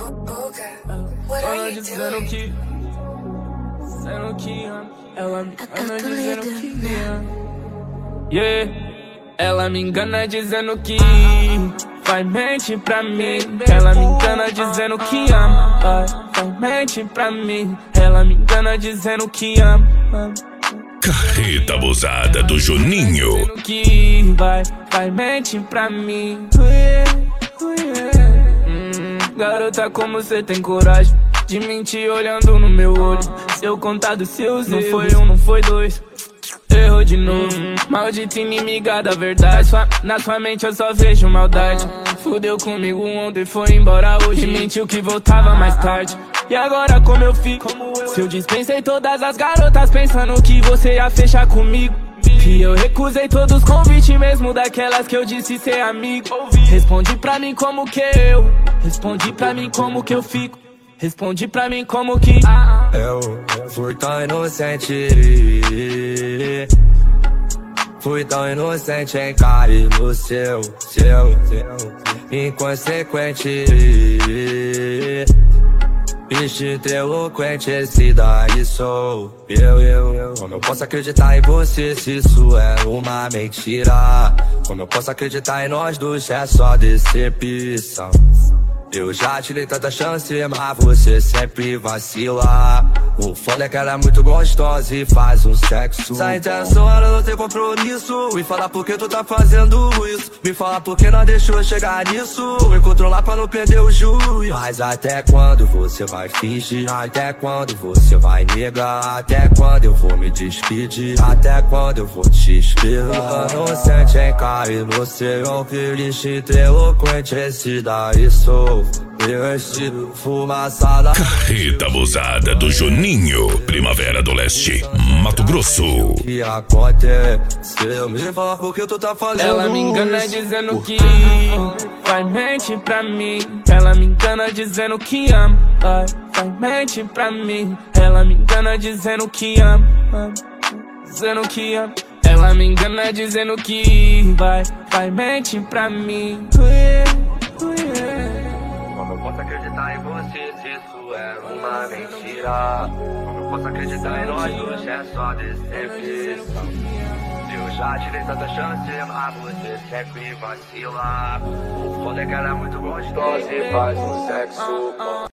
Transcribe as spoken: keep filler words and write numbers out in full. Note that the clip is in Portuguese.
Ela dizendo que, dizendo que ama. Ela me engana dizendo que me ama. Yeah. Ela me engana dizendo que vai mente pra mim. Ela me engana dizendo que ama. Vai, vai mente pra mim. Ela me engana dizendo que ama. Carreta abusada do Juninho. Que vai, vai mente pra mim. Hum, garota, como cê tem coragem de mentir olhando no meu olho? Se eu contar dos seus erros, não foi um, não foi dois, errou de novo. hum, Maldita inimiga da verdade. Na sua, na sua mente eu só vejo maldade. Fudeu comigo ontem, foi embora hoje. Mentiu que voltava mais tarde. E agora como eu fico? Se eu dispensei todas as garotas pensando que você ia fechar comigo, que eu recusei todos os convites, mesmo daquelas que eu disse ser amigo. Responde pra mim como que eu, responde pra mim como que eu fico, responde pra mim como que eu fui tão inocente, fui tão inocente em cair no seu, seu, seu inconsequente. Instinto eloquente, esse daí sou eu, eu, eu. Como eu posso acreditar em você se isso é uma mentira? Como eu posso acreditar em nós dois se é só decepção? Eu já te dei tanta chance, mas você sempre vacila. O foda é que ela é muito gostosa e faz um sexo. Essa intenção era não ter compromisso. Me fala por que tu tá fazendo isso. Me fala por que não deixou chegar nisso. Me controlar pra não perder o juízo. Mas até quando você vai fingir? Até quando você vai negar? Até quando eu vou me despedir? Até quando eu vou te esperar? Inocente em cair no seu feliz, eloquente, esse daí sou eu, estilo fumaçada. Carreta abusada do Juninho. Primavera do Leste, Mato Grosso. Que aconteceu? Me fala por que tu tá fazendo. Ela me engana dizendo que vai mente pra mim. Ela me engana dizendo que ama. Vai, vai mente pra mim. Ela me engana dizendo que ama, dizendo que ama. Ela me engana dizendo que vai, vai mente pra mim. Como eu posso acreditar em você se isso é uma mentira? Como eu posso acreditar em nós dois se é só decepção? Eu já te dei tanta chance, mas você sempre vacila. O foda é que ela é muito gostosa e faz um sexo.